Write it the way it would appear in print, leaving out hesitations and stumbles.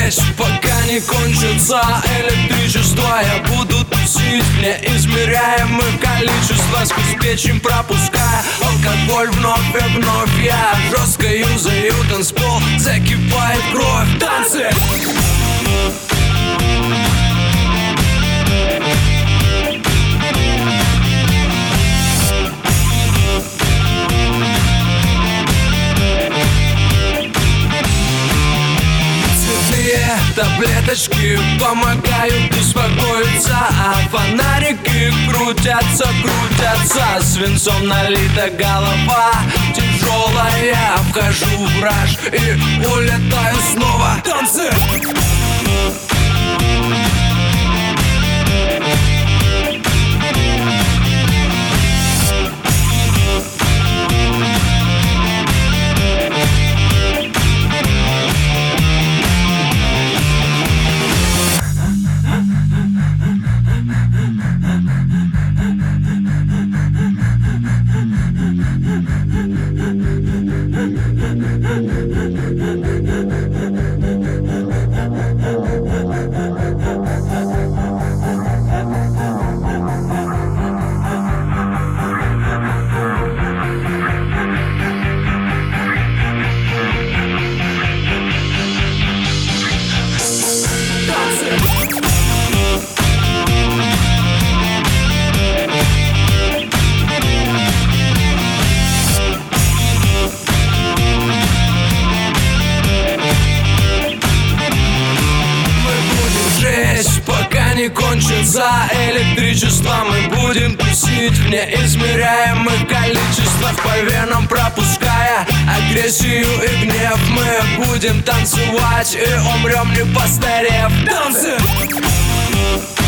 жесть, пока не кончится электричество. Я буду тусить в неизмеряемых количествах, сквозь печень пропуская алкоголь вновь и вновь. Я жестко юзаю танцпол, закипает кровь. Танцы! Таблеточки помогают успокоиться, а фонарики крутятся, крутятся. Свинцом налита голова тяжелая. Вхожу в раж и улетаю снова. Танцы! Пока не кончится электричество, мы будем тусить в неизмеряемых количествах, по венам пропуская агрессию и гнев. Мы будем танцевать и умрем не постарев. Танцы!